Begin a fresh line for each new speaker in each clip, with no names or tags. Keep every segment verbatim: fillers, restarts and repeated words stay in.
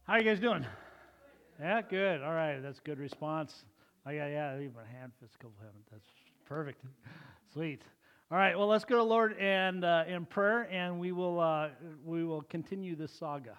How you guys doing? Yeah, good. All right, that's a good response. I got yeah, even a hand fist, couple of hands. That's perfect. Sweet. All right, well, let's go to Lord and uh, in prayer, and we will uh, we will continue this saga.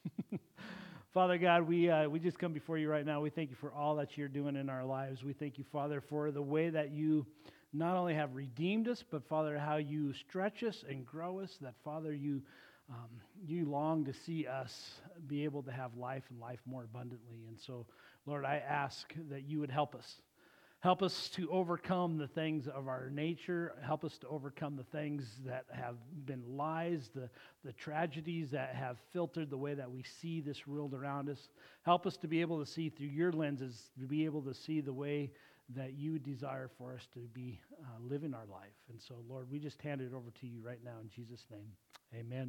Father God, we uh, we just come before you right now. We thank you for all that you're doing in our lives. We thank you, Father, for the way that you not only have redeemed us, but Father, how you stretch us and grow us. That Father, you um, you long to see us be able to have life and life more abundantly. And so, Lord, I ask that you would help us. Help us to overcome the things of our nature. Help us to overcome the things that have been lies, the, the tragedies that have filtered the way that we see this world around us. Help us to be able to see through your lenses, to be able to see the way that you desire for us to be uh, living our life. And so, Lord, we just hand it over to you right now in Jesus' name. Amen.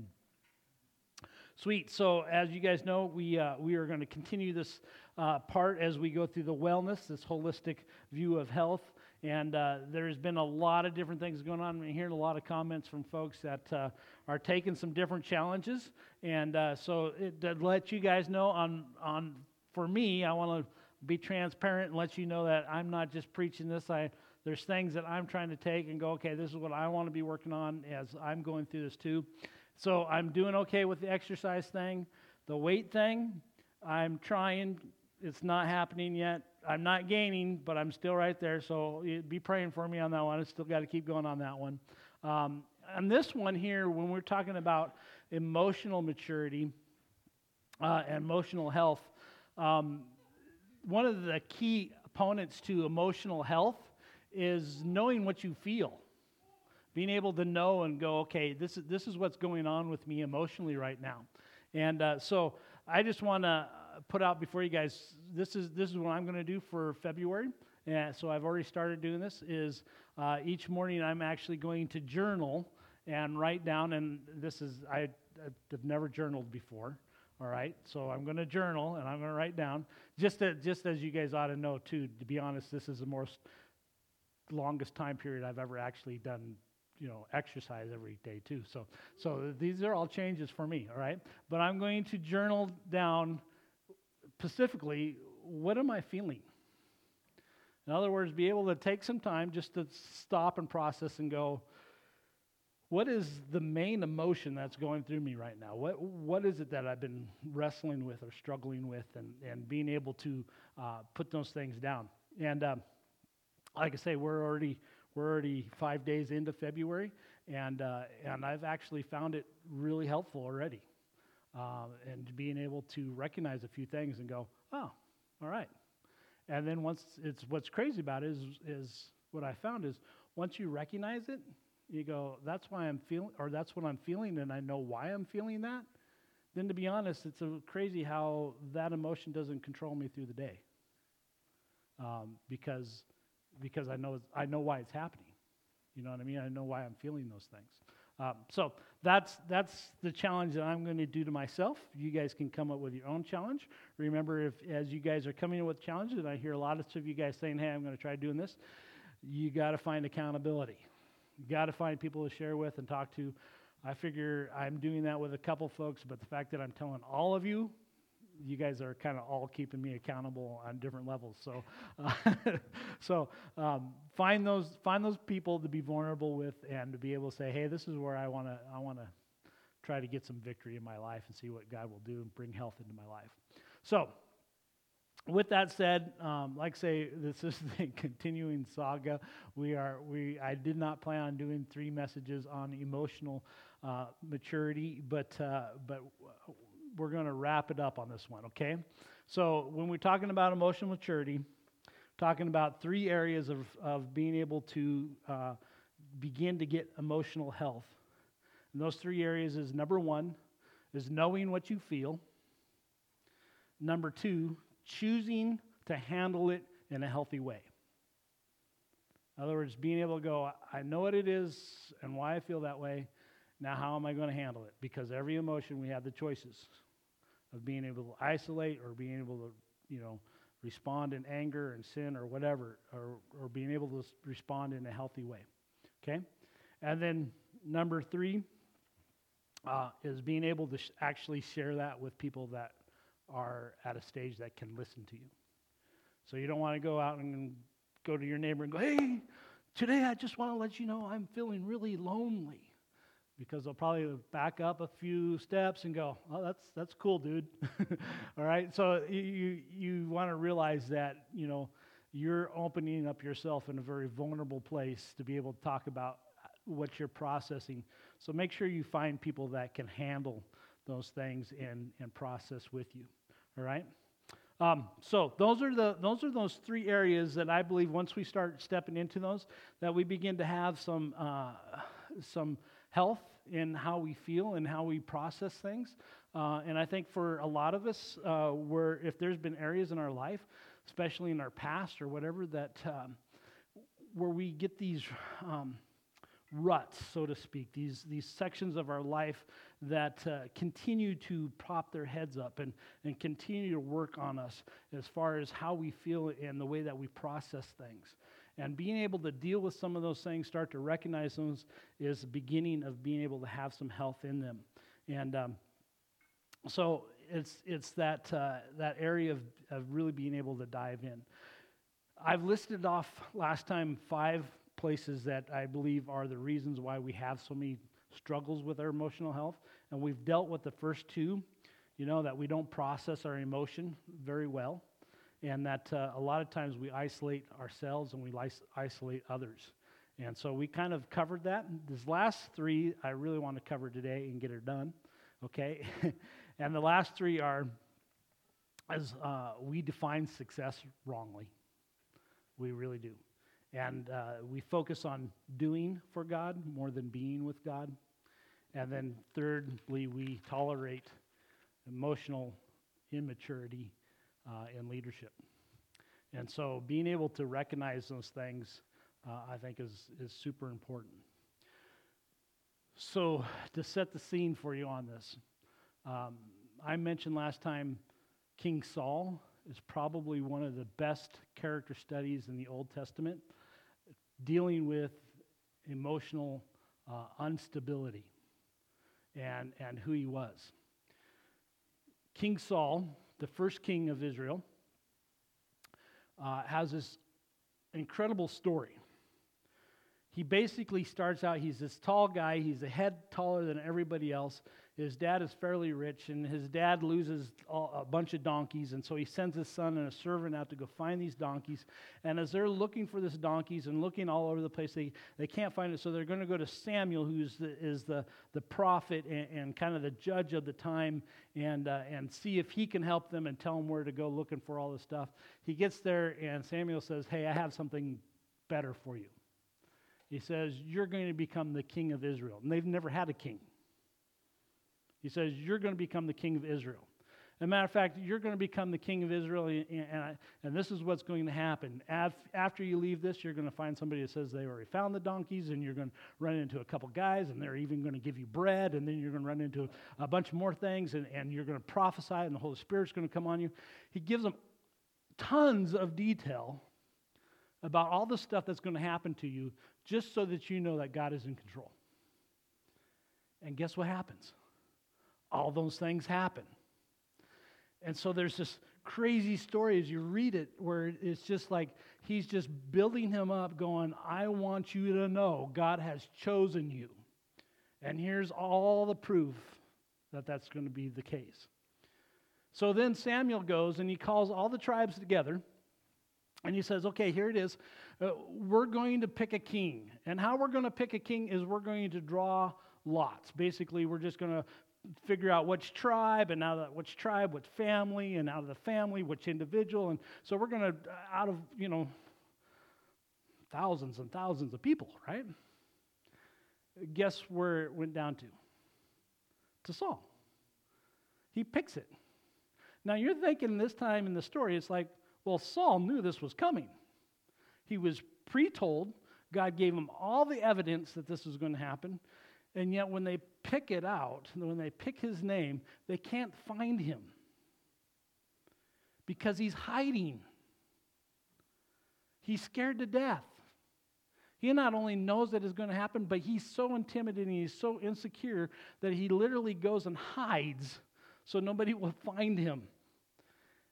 Sweet. So, as you guys know, we uh, we are going to continue this uh, part as we go through the wellness, this holistic view of health. And uh, there's been a lot of different things going on. I'm hearing a lot of comments from folks that uh, are taking some different challenges. And uh, so, it, to let you guys know, on on for me, I want to be transparent and let you know that I'm not just preaching this. I there's things that I'm trying to take and go, okay, this is what I want to be working on as I'm going through this too. So I'm doing okay with the exercise thing. The weight thing, I'm trying. It's not happening yet. I'm not gaining, but I'm still right there. So be praying for me on that one. I still got to keep going on that one. Um, on this one here, when we're talking about emotional maturity uh, and emotional health, um, one of the key opponents to emotional health is knowing what you feel. Being able to know and go, okay, this is this is what's going on with me emotionally right now, and uh, so I just want to put out before you guys. This is this is what I'm going to do for February, and so I've already started doing this. Is uh, each morning I'm actually going to journal and write down, and this is I I've never journaled before. All right, so I'm going to journal and I'm going to write down. Just to, just as you guys ought to know too. To be honest, this is the most longest time period I've ever actually done. You know, exercise every day too. So, so these are all changes for me, all right? But I'm going to journal down specifically, what am I feeling? In other words, be able to take some time just to stop and process and go, what is the main emotion that's going through me right now? What What is it that I've been wrestling with or struggling with, and, and being able to uh, put those things down? And uh, like I say, we're already We're already five days into February, and uh, and I've actually found it really helpful already, uh, and being able to recognize a few things and go, oh, all right. And then once it's what's crazy about it is is what I found is once you recognize it, you go, that's why I'm feeling, or that's what I'm feeling, and I know why I'm feeling that. Then to be honest, it's a crazy how that emotion doesn't control me through the day, um, because. Because I know I know why it's happening, you know what I mean. I know why I'm feeling those things. Um, so that's that's the challenge that I'm going to do to myself. You guys can come up with your own challenge. Remember, if as you guys are coming in with challenges, and I hear a lot of you guys saying, "Hey, I'm going to try doing this," you got to find accountability. You got to find people to share with and talk to. I figure I'm doing that with a couple folks, but the fact that I'm telling all of you. You guys are kind of all keeping me accountable on different levels. So, uh, so um, find those find those people to be vulnerable with, and to be able to say, "Hey, this is where I want to I want to try to get some victory in my life and see what God will do and bring health into my life." So, with that said, um, like I say, this is the continuing saga. We are we I did not plan on doing three messages on emotional uh, maturity, but uh, but. We're going to wrap it up on this one, okay? So when we're talking about emotional maturity, talking about three areas of, of being able to uh, begin to get emotional health. And those three areas is, number one, is knowing what you feel. Number two, choosing to handle it in a healthy way. In other words, being able to go, I know what it is and why I feel that way. Now how am I going to handle it? Because every emotion, we have the choices of being able to isolate or being able to, you know, respond in anger and sin or whatever, or, or being able to respond in a healthy way, okay? And then number three uh, is being able to sh- actually share that with people that are at a stage that can listen to you. So you don't want to go out and go to your neighbor and go, hey, today I just want to let you know I'm feeling really lonely. Because they'll probably back up a few steps and go, oh, that's that's cool, dude. All right, so you you want to realize that, you know, you're opening up yourself in a very vulnerable place to be able to talk about what you're processing. So make sure you find people that can handle those things and, and process with you. All right. Um, so those are the those are those three areas that I believe once we start stepping into those, that we begin to have some uh, some health in how we feel and how we process things. Uh, and I think for a lot of us, uh, where if there's been areas in our life, especially in our past or whatever, that um, where we get these um, ruts, so to speak, these these sections of our life that uh, continue to pop their heads up and, and continue to work on us as far as how we feel and the way that we process things. And being able to deal with some of those things, start to recognize those, is the beginning of being able to have some health in them. And um, so it's it's that uh, that area of, of really being able to dive in. I've listed off last time five places that I believe are the reasons why we have so many struggles with our emotional health. And we've dealt with the first two, you know, that we don't process our emotion very well. And that uh, a lot of times we isolate ourselves and we lis- isolate others. And so we kind of covered that. These last three I really want to cover today and get it done, okay? And the last three are, as uh, we define success wrongly. We really do. And uh, we focus on doing for God more than being with God. And then thirdly, we tolerate emotional immaturity Uh, in leadership. And so being able to recognize those things, uh, I think, is, is super important. So to set the scene for you on this, um, I mentioned last time King Saul is probably one of the best character studies in the Old Testament, dealing with emotional uh, instability and, and who he was. King Saul, the first king of Israel, uh, has this incredible story. He basically starts out, he's this tall guy, he's a head taller than everybody else. His dad is fairly rich, and his dad loses all, a bunch of donkeys, and so he sends his son and a servant out to go find these donkeys. And as they're looking for these donkeys and looking all over the place, they, they can't find it, so they're going to go to Samuel, who is the, the prophet and, and kind of the judge of the time, and, uh, and see if he can help them and tell them where to go looking for all this stuff. He gets there, and Samuel says, hey, I have something better for you. He says, you're going to become the king of Israel. And they've never had a king. He says, you're going to become the king of Israel. As a matter of fact, you're going to become the king of Israel, and, and, I, and this is what's going to happen. After you leave this, you're going to find somebody that says they already found the donkeys, and you're going to run into a couple guys, and they're even going to give you bread, and then you're going to run into a bunch more things, and, and you're going to prophesy, and the Holy Spirit's going to come on you. He gives them tons of detail about all the stuff that's going to happen to you, just so that you know that God is in control. And guess what happens? All those things happen. And so there's this crazy story as you read it where it's just like he's just building him up going, I want you to know God has chosen you. And here's all the proof that that's going to be the case. So then Samuel goes and he calls all the tribes together. And he says, okay, here it is. Uh, we're going to pick a king. And how we're going to pick a king is we're going to draw lots. Basically, we're just going to figure out which tribe, and out of that, which tribe, which family, and out of the family, which individual. And so we're going to, out of, you know, thousands and thousands of people, right? Guess where it went down to? To Saul. He picks it. Now, you're thinking this time in the story, it's like, well, Saul knew this was coming. He was pre-told. God gave him all the evidence that this was going to happen. And yet when they pick it out, when they pick his name, they can't find him. Because he's hiding. He's scared to death. He not only knows that it's going to happen, but he's so intimidated and he's so insecure that he literally goes and hides so nobody will find him.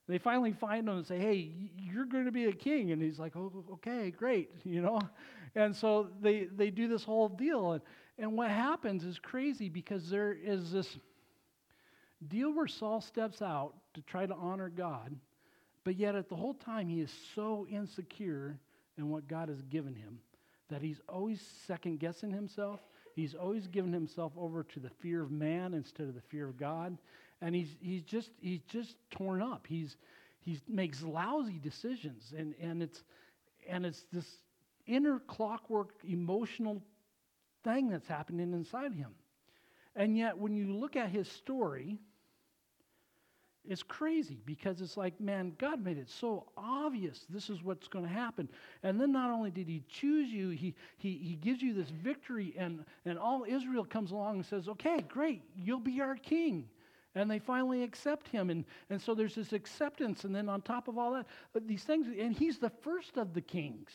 They finally find him and say, hey, you're going to be a king. And he's like, oh, okay, great, you know. And so they, they do this whole deal. And, and what happens is crazy because there is this deal where Saul steps out to try to honor God, but yet at the whole time he is so insecure in what God has given him that he's always second-guessing himself. He's always given himself over to the fear of man instead of the fear of God. And he's he's just he's just torn up. He's he makes lousy decisions, and, and it's and it's this inner clockwork emotional thing that's happening inside him. And yet, when you look at his story, it's crazy because it's like, man, God made it so obvious this is what's going to happen. And then not only did he choose you, he he he gives you this victory, and and all Israel comes along and says, okay, great, you'll be our king. And they finally accept him. And, and so there's this acceptance. And then on top of all that, these things, and he's the first of the kings.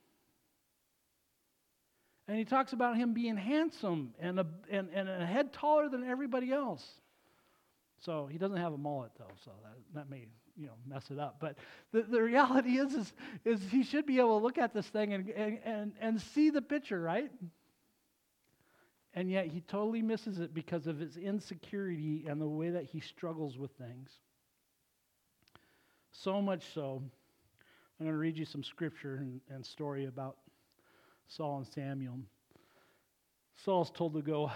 And he talks about him being handsome and a, and, and a head taller than everybody else. So he doesn't have a mullet, though, so that, that may, you know, mess it up. But the, the reality is, is, is he should be able to look at this thing and, and, and, and see the picture, right? And yet he totally misses it because of his insecurity and the way that he struggles with things. So much so, I'm going to read you some scripture and, and story about Saul and Samuel. Saul's told to go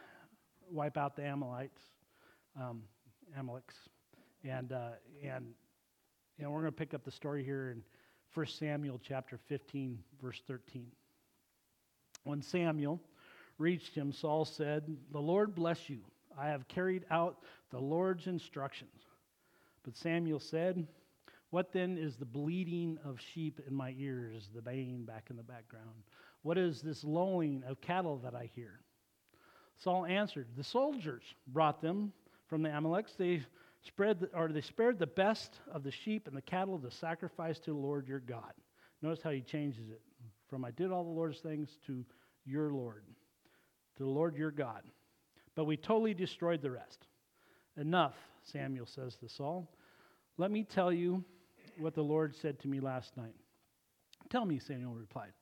wipe out the Amalekites, um, Amaleks, and uh, and you know we're going to pick up the story here in First Samuel chapter fifteen, verse thirteen. When Samuel reached him, Saul said, "The Lord bless you. I have carried out the Lord's instructions." But Samuel said, "What then is the bleating of sheep in my ears, the baying back in the background? What is this lowing of cattle that I hear?" Saul answered, "The soldiers brought them from the Amaleks. They spread, the, or they spared the best of the sheep and the cattle to sacrifice to the Lord your God." Notice how he changes it from "I did all the Lord's things" to "your Lord," to the Lord your God. "But we totally destroyed the rest." "Enough," Samuel says to Saul. "Let me tell you what the Lord said to me last night." "Tell me," Samuel replied,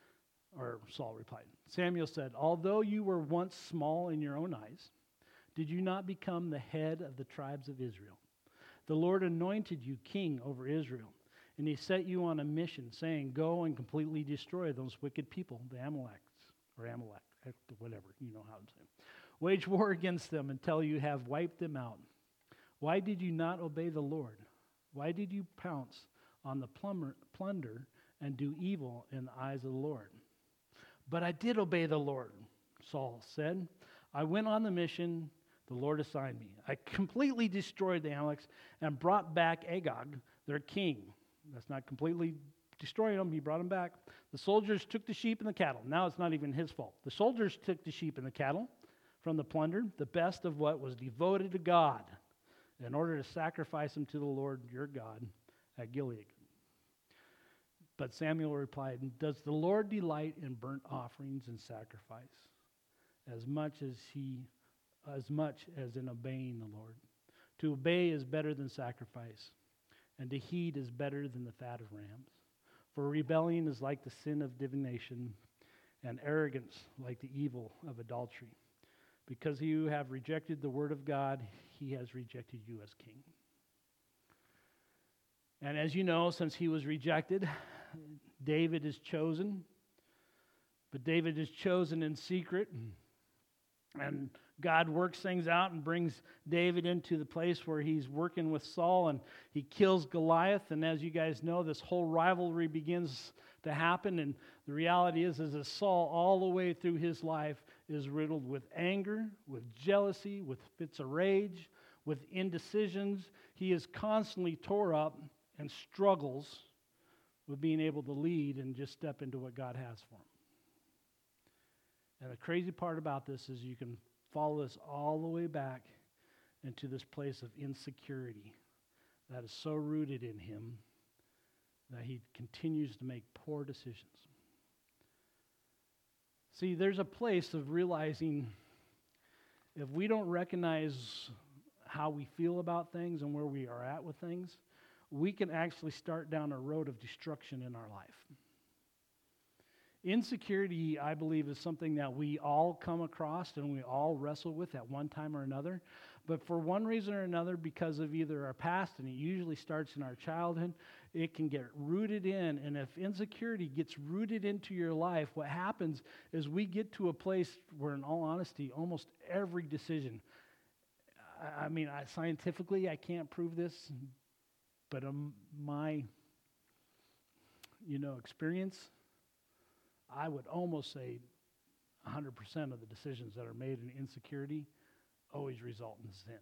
or Saul replied. Samuel said, "Although you were once small in your own eyes, did you not become the head of the tribes of Israel? The Lord anointed you king over Israel, and he set you on a mission, saying, 'Go and completely destroy those wicked people, the Amalekites,'" or Amalek, whatever, you know how to say it. "Wage war against them until you have wiped them out. Why did you not obey the Lord? Why did you pounce on the plumber, plunder and do evil in the eyes of the Lord?" "But I did obey the Lord," Saul said. "I went on the mission the Lord assigned me. I completely destroyed the Amalekites and brought back Agag, their king." That's not completely destroying them. He brought them back. "The soldiers took the sheep and the cattle." Now it's not even his fault. "The soldiers took the sheep and the cattle from the plunder, the best of what was devoted to God, in order to sacrifice them to the Lord your God at Gilead." But Samuel replied, "Does the Lord delight in burnt offerings and sacrifice as much as he, as much as in obeying the Lord? To obey is better than sacrifice, and to heed is better than the fat of rams. For rebellion is like the sin of divination, and arrogance like the evil of adultery. Because you have rejected the word of God, he has rejected you as king." And as you know, since he was rejected, David is chosen. But David is chosen in secret. And God works things out and brings David into the place where he's working with Saul, and he kills Goliath. And as you guys know, this whole rivalry begins to happen. And the reality is, is that Saul, all the way through his life, is riddled with anger, with jealousy, with fits of rage, with indecisions. He is constantly tore up and struggles with being able to lead and just step into what God has for him. And the crazy part about this is you can follow this all the way back into this place of insecurity that is so rooted in him that he continues to make poor decisions. See, there's a place of realizing if we don't recognize how we feel about things and where we are at with things, we can actually start down a road of destruction in our life. Insecurity, I believe, is something that we all come across and we all wrestle with at one time or another. But for one reason or another, because of either our past, and it usually starts in our childhood, it can get rooted in. And if insecurity gets rooted into your life, what happens is we get to a place where, in all honesty, almost every decision, I, I mean, I, scientifically, I can't prove this, but um, my, you know, experience, I would almost say one hundred percent of the decisions that are made in insecurity always result in sin.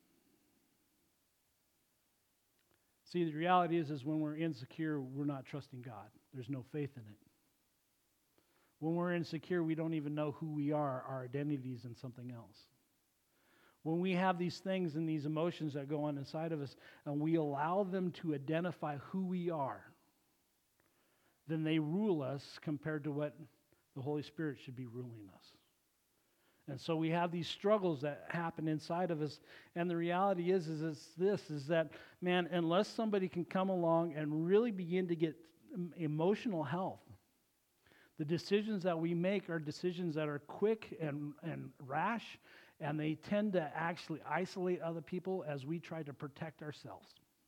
See, the reality is, is when we're insecure, we're not trusting God. There's no faith in it. When we're insecure, we don't even know who we are. Our identity is in something else. When we have these things and these emotions that go on inside of us, and we allow them to identify who we are, then they rule us compared to what the Holy Spirit should be ruling us. And so we have these struggles that happen inside of us. And the reality is, is it's this, is that, man, unless somebody can come along and really begin to get emotional health, the decisions that we make are decisions that are quick and, and rash, and they tend to actually isolate other people as we try to protect ourselves.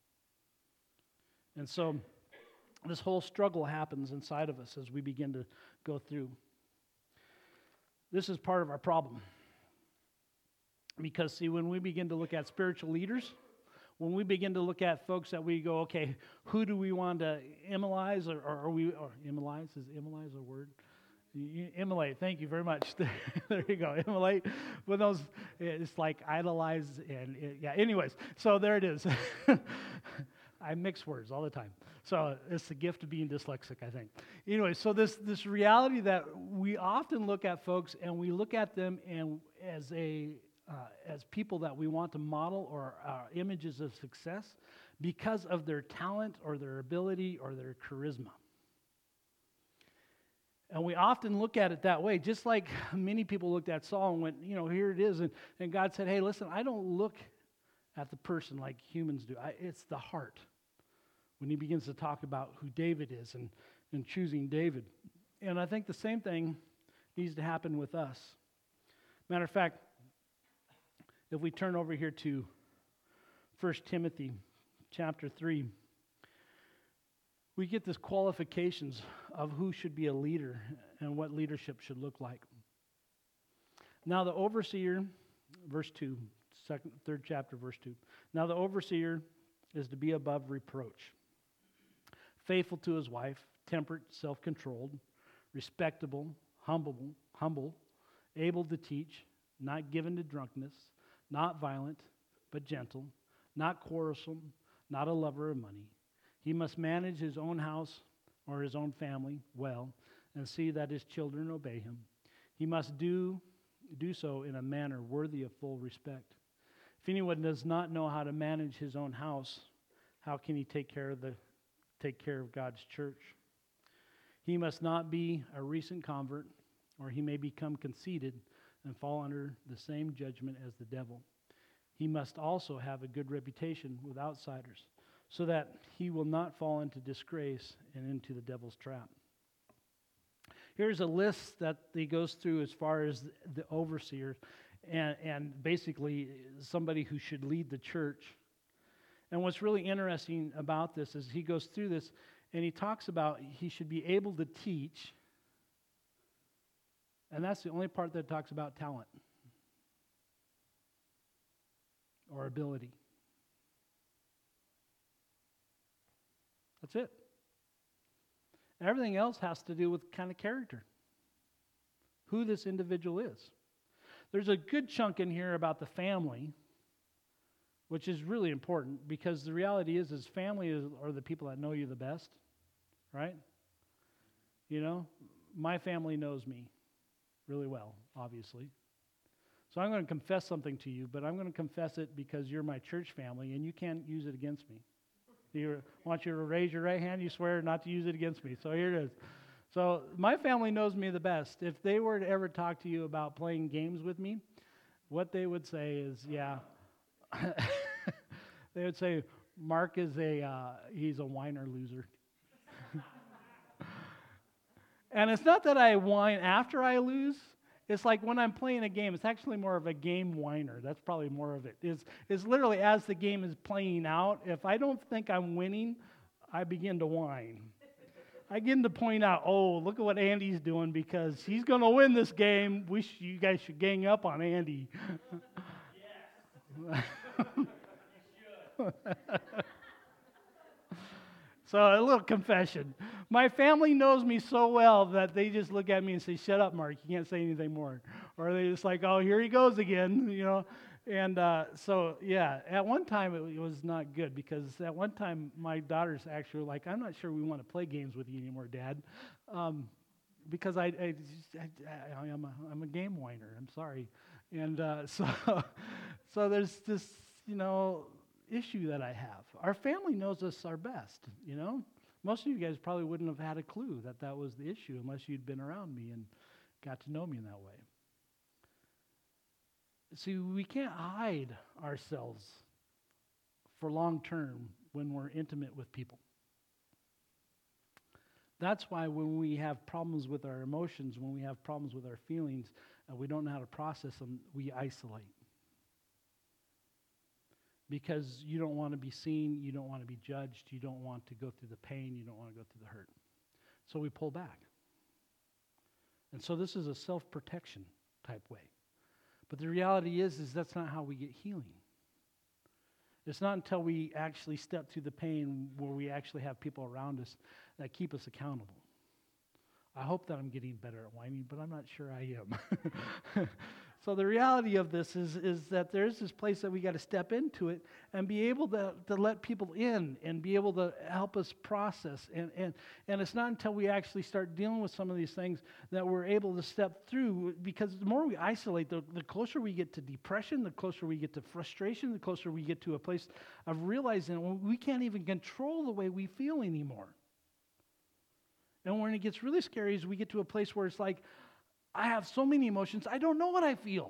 And so this whole struggle happens inside of us as we begin to go through. This is part of our problem. Because, see, when we begin to look at spiritual leaders, when we begin to look at folks that we go, okay, who do we want to immolize, or, or are we, or immolize, is immolize a word? Immolate, thank you very much. There you go, immolate. When those, it's like idolize, and, it, yeah, anyways, so there it is. I mix words all the time. So it's the gift of being dyslexic, I think. Anyway, so this this reality that we often look at folks and we look at them and as a uh, as people that we want to model or uh, images of success because of their talent or their ability or their charisma. And we often look at it that way, just like many people looked at Saul and went, you know, here it is. And, and God said, hey, listen, I don't look at the person like humans do. I, it's the heart. When he begins to talk about who David is and, and choosing David. And I think the same thing needs to happen with us. Matter of fact, if we turn over here to First Timothy chapter three, we get this qualifications of who should be a leader and what leadership should look like. Now the overseer, verse two, second, third chapter, verse two. Now the overseer is to be above reproach, faithful to his wife, temperate, self-controlled, respectable, humble, humble, able to teach, not given to drunkenness, not violent, but gentle, not quarrelsome, not a lover of money. He must manage his own house or his own family well and see that his children obey him. He must do, do so in a manner worthy of full respect. If anyone does not know how to manage his own house, how can he take care of the take care of God's church? He must not be a recent convert, or he may become conceited and fall under the same judgment as the devil. He must also have a good reputation with outsiders, so that he will not fall into disgrace and into the devil's trap. Here's a list that he goes through as far as the overseer and, and basically somebody who should lead the church. And what's really interesting about this is he goes through this and he talks about he should be able to teach. And that's the only part that talks about talent or ability. That's it. Everything else has to do with kind of character, who this individual is. There's a good chunk in here about the family, which is really important because the reality is, is family is, are the people that know you the best, right? You know, my family knows me really well, obviously. So I'm going to confess something to you, but I'm going to confess it because you're my church family and you can't use it against me. You want you to raise your right hand, you swear not to use it against me. So here it is. So my family knows me the best. If they were to ever talk to you about playing games with me, what they would say is, yeah. They would say, Mark is a, uh, he's a whiner loser. And it's not that I whine after I lose. It's like when I'm playing a game, it's actually more of a game whiner. That's probably more of it. It's, it's literally as the game is playing out, if I don't think I'm winning, I begin to whine. I begin to point out, oh, look at what Andy's doing because he's going to win this game. We sh- you guys should gang up on Andy. Yes. You should. So a little confession. My family knows me so well that they just look at me and say, shut up, Mark, you can't say anything more. Or they just like, oh, here he goes again, you know. And uh, so, yeah, at one time it, it was not good because at one time my daughters actually were like, I'm not sure we want to play games with you anymore, Dad. Um, because I, I, I, I, I'm, a, I'm a game whiner. I'm sorry. And uh, so, so there's this, you know, issue that I have. Our family knows us our best, you know. Most of you guys probably wouldn't have had a clue that that was the issue unless you'd been around me and got to know me in that way. See, we can't hide ourselves for long term when we're intimate with people. That's why when we have problems with our emotions, when we have problems with our feelings, and we don't know how to process them, we isolate. Because you don't want to be seen, you don't want to be judged, you don't want to go through the pain, you don't want to go through the hurt. So we pull back. And so this is a self-protection type way. But the reality is, is that's not how we get healing. It's not until we actually step through the pain where we actually have people around us that keep us accountable. I hope that I'm getting better at whining, but I'm not sure I am. So the reality of this is, is that there's this place that we got to step into it and be able to, to let people in and be able to help us process. And, and, and it's not until we actually start dealing with some of these things that we're able to step through, because the more we isolate, the, the closer we get to depression, the closer we get to frustration, the closer we get to a place of realizing we can't even control the way we feel anymore. And when it gets really scary is we get to a place where it's like, I have so many emotions, I don't know what I feel.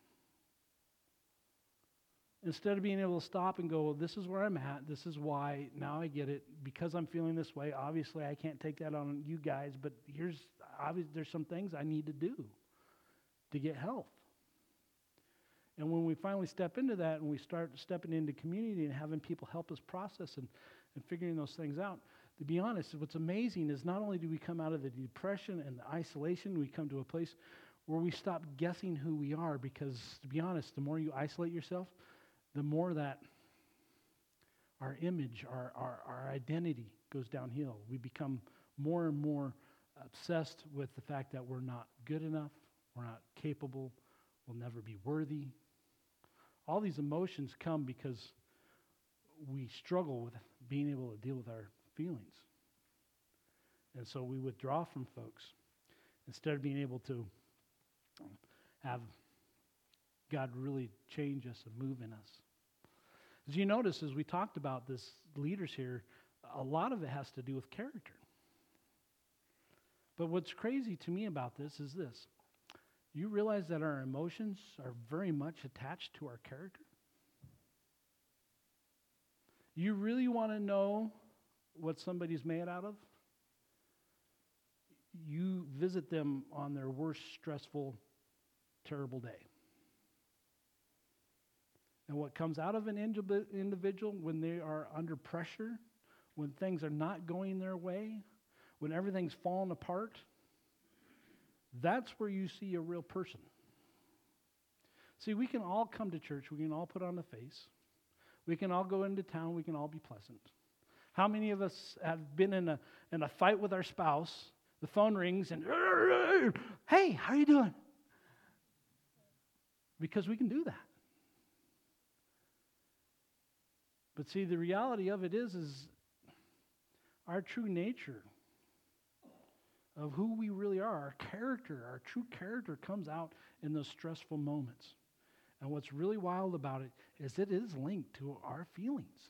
Instead of being able to stop and go, this is where I'm at, this is why, now I get it, because I'm feeling this way, obviously I can't take that on you guys, but here's, obviously there's some things I need to do to get health. And when we finally step into that and we start stepping into community and having people help us process and, and figuring those things out, to be honest, what's amazing is not only do we come out of the depression and the isolation, we come to a place where we stop guessing who we are, because, to be honest, the more you isolate yourself, the more that our image, our, our, our identity goes downhill. We become more and more obsessed with the fact that we're not good enough, we're not capable, we'll never be worthy. All these emotions come because we struggle with being able to deal with our feelings. And so we withdraw from folks instead of being able to have God really change us and move in us. As you notice, as we talked about this, leaders here, a lot of it has to do with character. But what's crazy to me about this is this. You realize that our emotions are very much attached to our character? You really want to know what somebody's made out of? You visit them on their worst stressful, terrible day. And what comes out of an individual when they are under pressure, when things are not going their way, when everything's falling apart, that's where you see a real person. See, we can all come to church, we can all put on a face, we can all go into town, we can all be pleasant. How many of us have been in a in a fight with our spouse, the phone rings and, hey, how are you doing? Because we can do that. But see, the reality of it is, is our true nature of who we really are, our character, our true character comes out in those stressful moments. And what's really wild about it is it is linked to our feelings.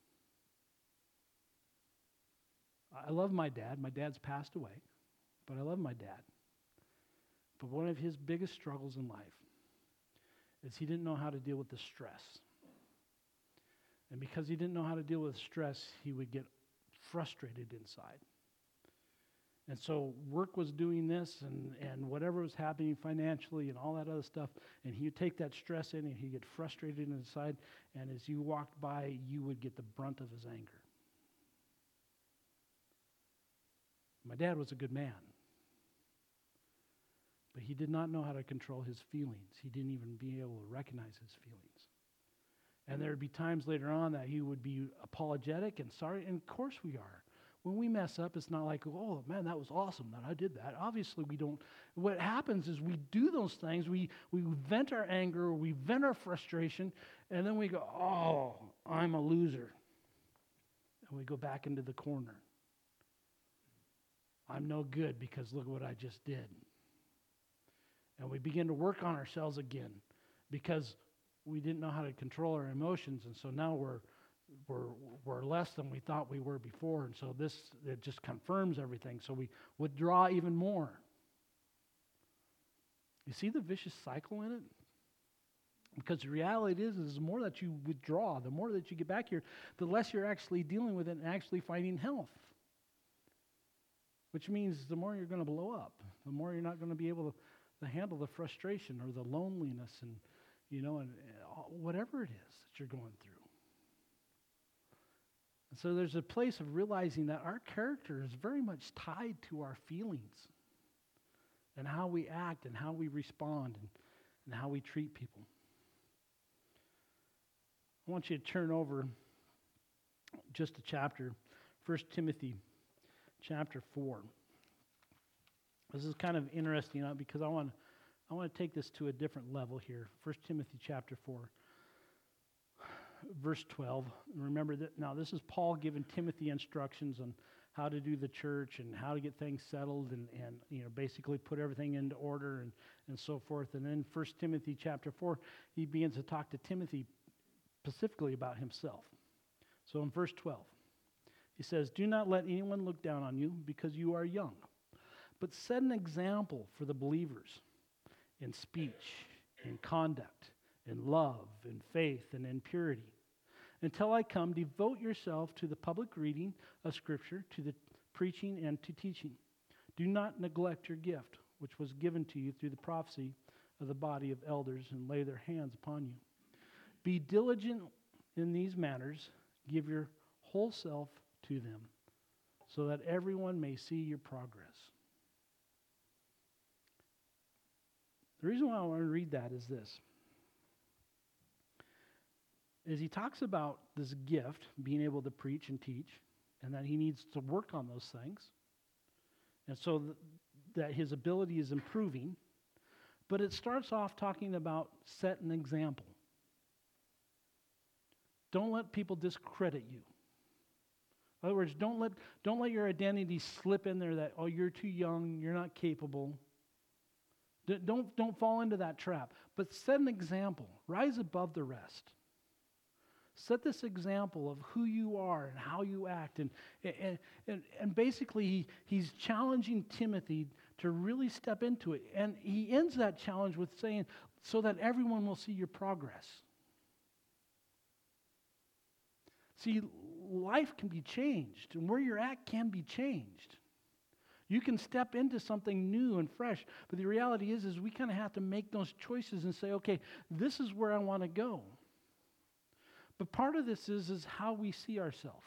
I love my dad. My dad's passed away, but I love my dad. But one of his biggest struggles in life is he didn't know how to deal with the stress. And because he didn't know how to deal with stress, he would get frustrated inside. And so work was doing this, and, and whatever was happening financially and all that other stuff, and he would take that stress in and he'd get frustrated inside, and as you walked by, you would get the brunt of his anger. My dad was a good man, but he did not know how to control his feelings. He didn't even be able to recognize his feelings. And there would be times later on that he would be apologetic and sorry, and of course we are. When we mess up, it's not like, oh, man, that was awesome that I did that. Obviously, we don't. What happens is we do those things. We, we vent our anger, we vent our frustration, and then we go, oh, I'm a loser. And we go back into the corner. I'm no good because look what I just did. And we begin to work on ourselves again because we didn't know how to control our emotions, and so now we're We're, we're less than we thought we were before, and so this, it just confirms everything, so we withdraw even more. You see the vicious cycle in it? Because the reality is, is the more that you withdraw, the more that you get back here, the less you're actually dealing with it and actually finding health. Which means the more you're going to blow up, the more you're not going to be able to, to handle the frustration or the loneliness and, you know, and, and whatever it is that you're going through. And so there's a place of realizing that our character is very much tied to our feelings and how we act and how we respond and, and how we treat people. I want you to turn over just a chapter, First Timothy chapter four. This is kind of interesting uh, because I want, I want to take this to a different level here. First Timothy chapter four. Verse twelve, remember that now this is Paul giving Timothy instructions on how to do the church and how to get things settled and, and you know, basically put everything into order and, and so forth. And then First Timothy chapter four, he begins to talk to Timothy specifically about himself. So in verse twelve, he says, "Do not let anyone look down on you because you are young, but set an example for the believers in speech, in conduct, in love, in faith, and in purity. Until I come, devote yourself to the public reading of Scripture, to the preaching, and to teaching. Do not neglect your gift, which was given to you through the prophecy of the body of elders, and lay their hands upon you. Be diligent in these matters. Give your whole self to them, so that everyone may see your progress." The reason why I want to read that is this. Is he talks about this gift, being able to preach and teach, and that he needs to work on those things, and so th- that his ability is improving. But it starts off talking about set an example. Don't let people discredit you. In other words, don't let, don't let your identity slip in there that, oh, you're too young, you're not capable. D- don't, don't fall into that trap. But set an example. Rise above the rest. Set this example of who you are and how you act. And, and, and, and basically, he, he's challenging Timothy to really step into it. And he ends that challenge with saying, so that everyone will see your progress. See, life can be changed, and where you're at can be changed. You can step into something new and fresh, but the reality is, is we kind of have to make those choices and say, okay, this is where I want to go. But part of this is, is how we see ourselves.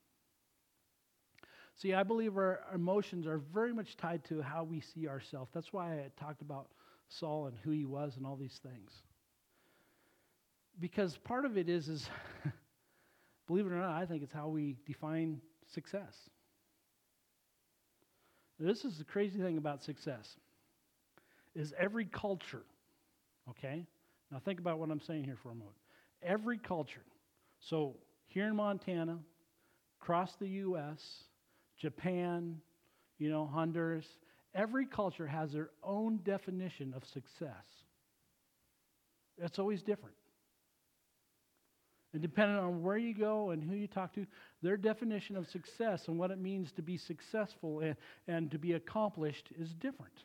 See, I believe our emotions are very much tied to how we see ourselves. That's why I talked about Saul and who he was and all these things. Because part of it is, is believe it or not, I think it's how we define success. This is the crazy thing about success, is every culture, okay? Now think about what I'm saying here for a moment. Every culture, so here in Montana, across the U S, Japan, you know, Honduras, every culture has their own definition of success. It's always different. And depending on where you go and who you talk to, their definition of success and what it means to be successful and, and to be accomplished is different.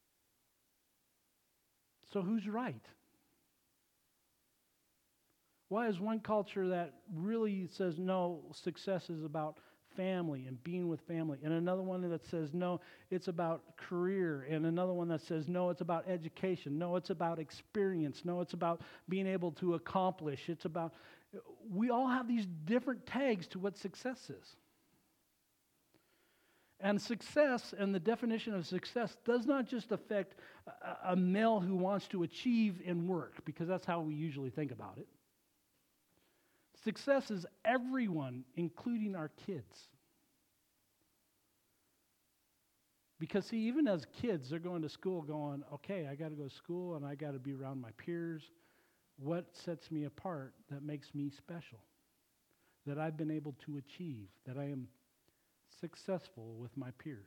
So who's right? Why is one culture that really says, no, success is about family and being with family, and another one that says, no, it's about career, and another one that says, no, it's about education, no, it's about experience, no, it's about being able to accomplish, it's about, we all have these different tags to what success is. And success, and the definition of success, does not just affect a, a male who wants to achieve in work, because that's how we usually think about it. Success is everyone, including our kids. Because, see, even as kids, they're going to school going, okay, I got to go to school and I got to be around my peers. What sets me apart that makes me special? That I've been able to achieve, that I am successful with my peers.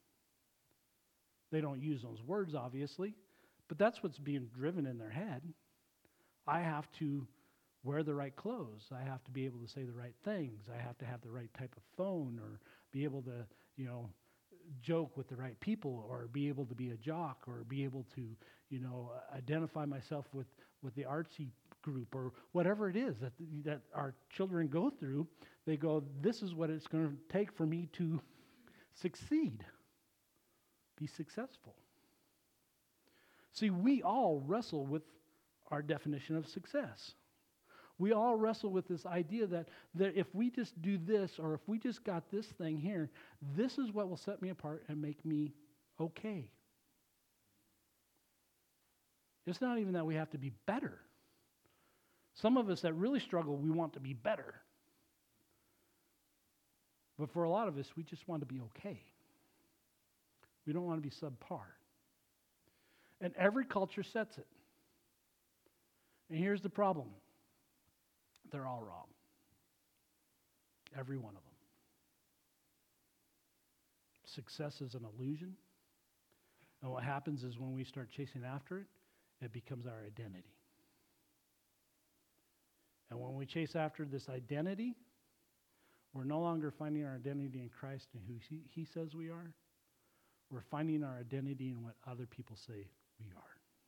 They don't use those words, obviously, but that's what's being driven in their head. I have to wear the right clothes. I have to be able to say the right things. I have to have the right type of phone, or be able to, you know, joke with the right people, or be able to be a jock, or be able to, you know, identify myself with, with the artsy group, or whatever it is that, that our children go through. They go, this is what it's going to take for me to succeed, be successful. See, we all wrestle with our definition of success. We all wrestle with this idea that, that if we just do this, or if we just got this thing here, this is what will set me apart and make me okay. It's not even that we have to be better. Some of us that really struggle, we want to be better. But for a lot of us, we just want to be okay. We don't want to be subpar. And every culture sets it. And here's the problem. They're all wrong. Every one of them. Success is an illusion. And what happens is when we start chasing after it, it becomes our identity. And when we chase after this identity, we're no longer finding our identity in Christ and who he, he says we are. We're finding our identity in what other people say we are.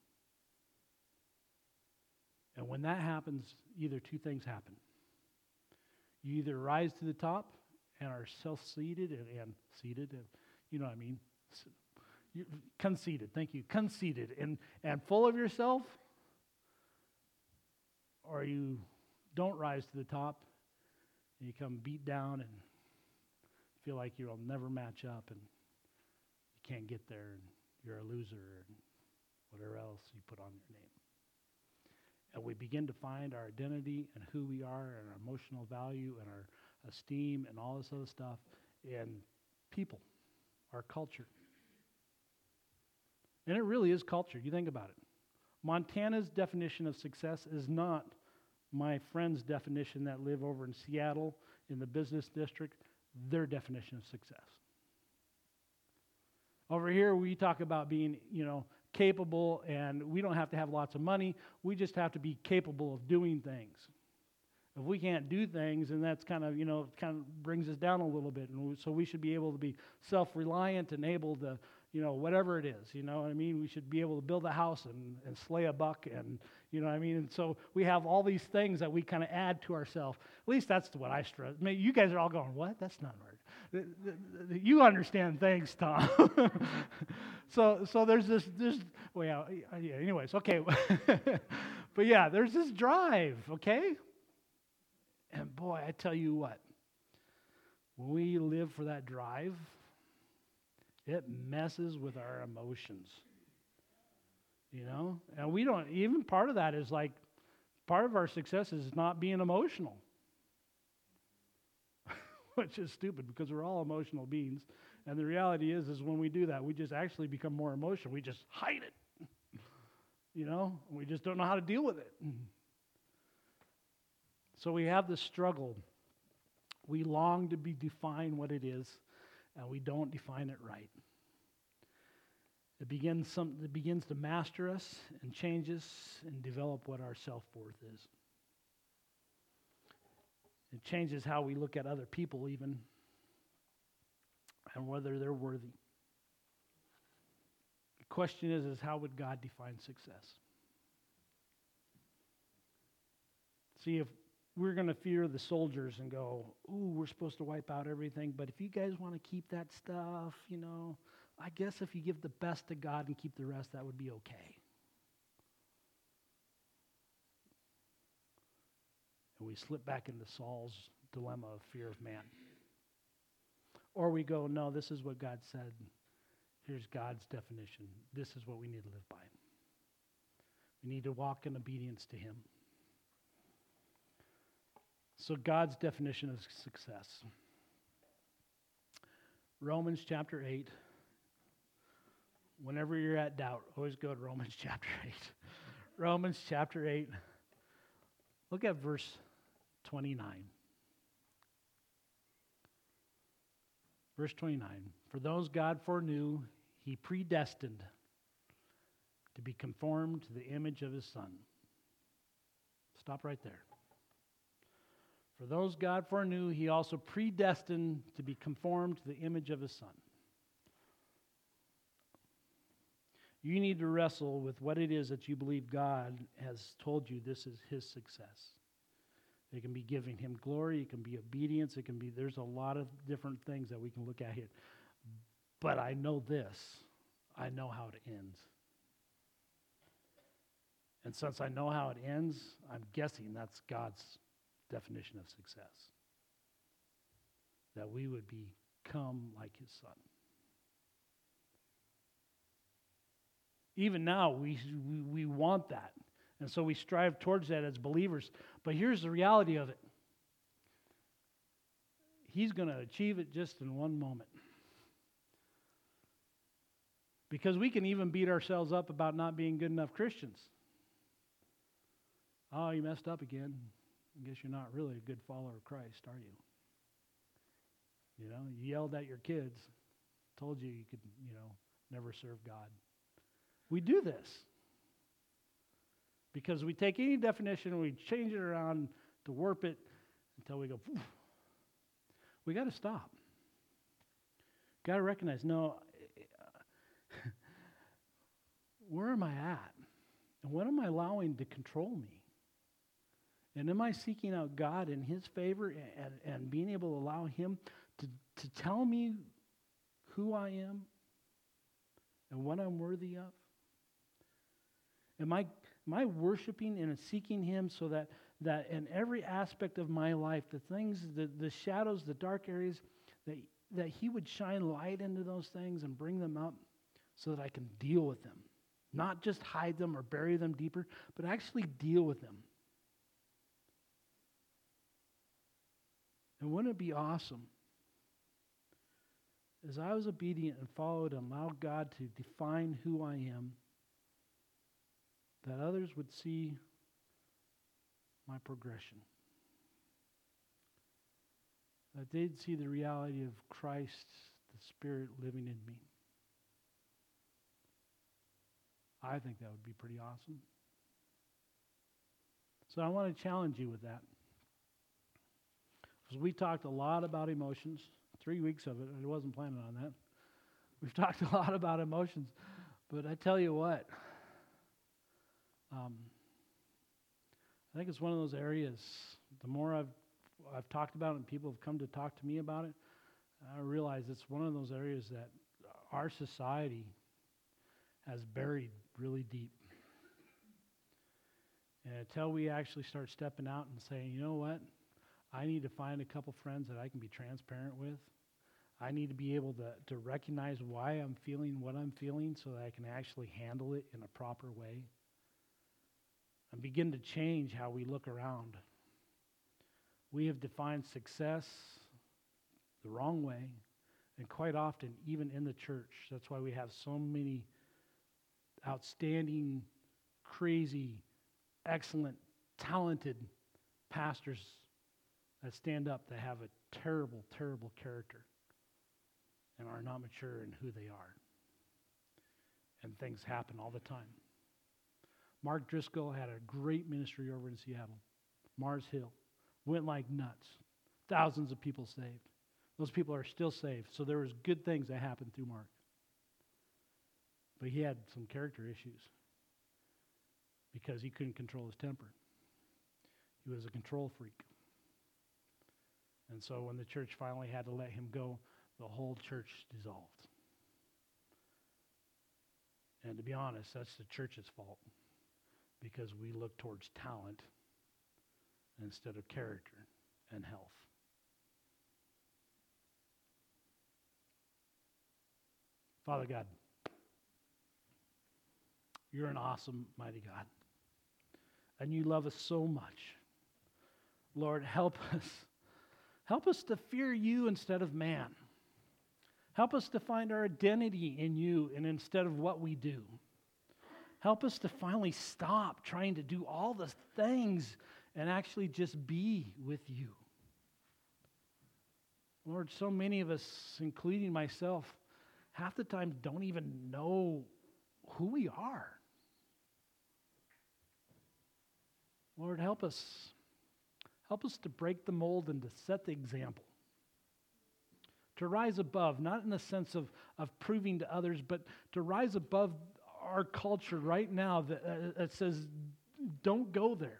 And when that happens, either two things happen. You either rise to the top and are self-seated and, and seated, and you know what I mean, you, conceited, thank you, conceited and, and full of yourself, or you don't rise to the top and you come beat down and feel like you'll never match up and you can't get there and you're a loser and whatever else you put on your name. And we begin to find our identity and who we are and our emotional value and our esteem and all this other stuff in people, our culture. And it really is culture. You think about it. Montana's definition of success is not my friend's definition that live over in Seattle in the business district, their definition of success. Over here, we talk about being, you know, capable, and we don't have to have lots of money. We just have to be capable of doing things. If we can't do things, and that's kind of, you know, kind of brings us down a little bit. And so we should be able to be self-reliant and able to, you know, whatever it is, you know what I mean? We should be able to build a house and, and slay a buck and, you know what I mean? And so we have all these things that we kind of add to ourselves. At least that's what I stress. I mean, you guys are all going, what? That's not right. You understand things, Tom. so so there's this, this well, yeah, yeah, anyways, okay. But yeah, there's this drive, okay? And boy, I tell you what, when we live for that drive, it messes with our emotions, you know? And we don't, even part of that is like, part of our success is not being emotional, which is stupid because we're all emotional beings. And the reality is, is when we do that, we just actually become more emotional. We just hide it, you know? We just don't know how to deal with it. So we have this struggle. We long to be define what it is, and we don't define it right. It begins some it begins to master us and change us and develop what our self-worth is. It changes how we look at other people even, and whether they're worthy. The question is, is how would God define success? See, if we're going to fear the soldiers and go, ooh, we're supposed to wipe out everything, but if you guys want to keep that stuff, you know, I guess if you give the best to God and keep the rest, that would be okay. And we slip back into Saul's dilemma of fear of man. Or we go, no, this is what God said. Here's God's definition. This is what we need to live by. We need to walk in obedience to Him. So God's definition of success. Romans chapter eight. Whenever you're at doubt, always go to Romans chapter eight. Romans chapter eight. Look at verse twenty-nine. Verse twenty-nine. For those God foreknew, He predestined to be conformed to the image of His Son. Stop right there. For those God foreknew, He also predestined to be conformed to the image of His Son. You need to wrestle with what it is that you believe God has told you this is His success. It can be giving Him glory, it can be obedience, it can be, there's a lot of different things that we can look at here. But I know this, I know how it ends. And since I know how it ends, I'm guessing that's God's definition of success. That we would become like His Son. Even now, we, we, we want that. And so we strive towards that as believers. But here's the reality of it. He's going to achieve it just in one moment. Because we can even beat ourselves up about not being good enough Christians. Oh, you messed up again. I guess you're not really a good follower of Christ, are you? You know, you yelled at your kids, told you you could, you know, never serve God. We do this because we take any definition and we change it around to warp it until we go, poof. We got to stop. Got to recognize, no, where am I at? And what am I allowing to control me? And am I seeking out God in His favor and, and being able to allow Him to, to tell me who I am and what I'm worthy of? Am I, am I worshiping and seeking Him so that, that in every aspect of my life, the things, the, the shadows, the dark areas, that, that He would shine light into those things and bring them up so that I can deal with them? Not just hide them or bury them deeper, but actually deal with them. And wouldn't it be awesome as I was obedient and followed and allowed God to define who I am, that others would see my progression. That they'd see the reality of Christ, the Spirit living in me. I think that would be pretty awesome. So I want to challenge you with that. Because we talked a lot about emotions. Three weeks of it. I wasn't planning on that. We've talked a lot about emotions. But I tell you what, um, I think it's one of those areas, the more I've I've talked about it and people have come to talk to me about it, I realize it's one of those areas that our society has buried really deep. And until we actually start stepping out and saying, you know what, I need to find a couple friends that I can be transparent with. I need to be able to, to recognize why I'm feeling what I'm feeling so that I can actually handle it in a proper way. And begin to change how we look around. We have defined success the wrong way, and quite often, even in the church. That's why we have so many outstanding, crazy, excellent, talented pastors that stand up that have a terrible, terrible character and are not mature in who they are. And things happen all the time. Mark Driscoll had a great ministry over in Seattle. Mars Hill. Went like nuts. Thousands of people saved. Those people are still saved. So there was good things that happened through Mark. But he had some character issues because he couldn't control his temper. He was a control freak. And so when the church finally had to let him go, the whole church dissolved. And to be honest, that's the church's fault, because we look towards talent instead of character and health. Father God, you're an awesome, mighty God. And you love us so much. Lord, help us. Help us to fear you instead of man. Help us to find our identity in you and instead of what we do. Help us to finally stop trying to do all the things and actually just be with you. Lord, so many of us, including myself, half the time don't even know who we are. Lord, help us. Help us to break the mold and to set the example. To rise above, not in the sense of, of proving to others, but to rise above our culture right now that, uh, that says, don't go there.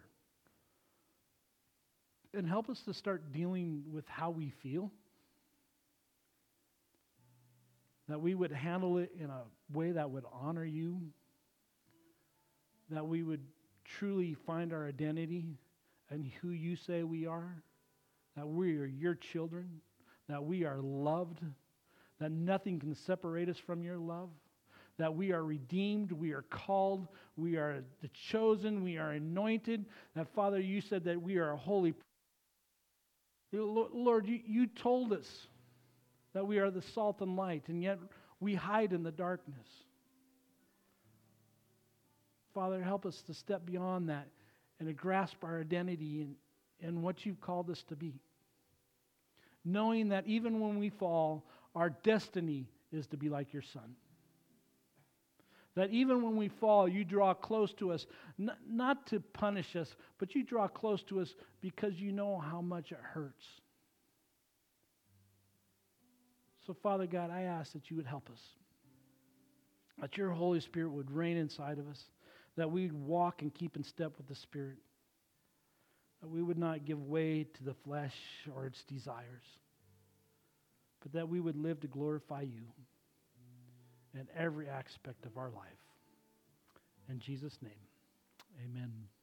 And help us to start dealing with how we feel. That we would handle it in a way that would honor you. That we would truly find our identity and who you say we are. That we are your children. That we are loved. That nothing can separate us from your love. That we are redeemed, we are called, we are the chosen, we are anointed. That, Father, you said that we are a holy. Lord, you, you told us that we are the salt and light, and yet we hide in the darkness. Father, help us to step beyond that and to grasp our identity in, in what you've called us to be. Knowing that even when we fall, our destiny is to be like your Son. That even when we fall, you draw close to us, n- not to punish us, but you draw close to us because you know how much it hurts. So, Father God, I ask that you would help us. That your Holy Spirit would reign inside of us. That we would walk and keep in step with the Spirit. That we would not give way to the flesh or its desires. But that we would live to glorify you in every aspect of our life. In Jesus' name, amen.